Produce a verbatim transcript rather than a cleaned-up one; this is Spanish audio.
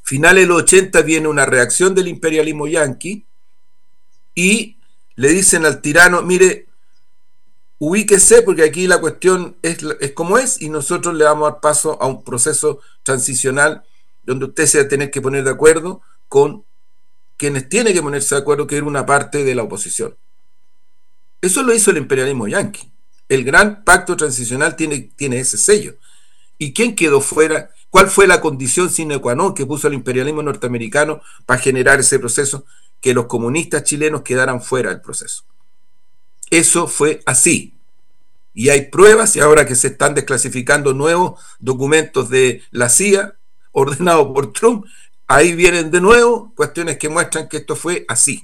Finales de los ochenta viene una reacción del imperialismo yanqui y le dicen al tirano, mire, ubíquese porque aquí la cuestión es, es como es y nosotros le vamos a dar paso a un proceso transicional donde usted se va a tener que poner de acuerdo con quienes tienen que ponerse de acuerdo, que era una parte de la oposición. Eso lo hizo el imperialismo yanqui. El gran pacto transicional tiene, tiene ese sello. ¿Y quién quedó fuera? ¿Cuál fue la condición sine qua non que puso el imperialismo norteamericano para generar ese proceso? Que los comunistas chilenos quedaran fuera del proceso. Eso fue así. Y hay pruebas, y ahora que se están desclasificando nuevos documentos de la C I A, ordenados por Trump, ahí vienen de nuevo cuestiones que muestran que esto fue así.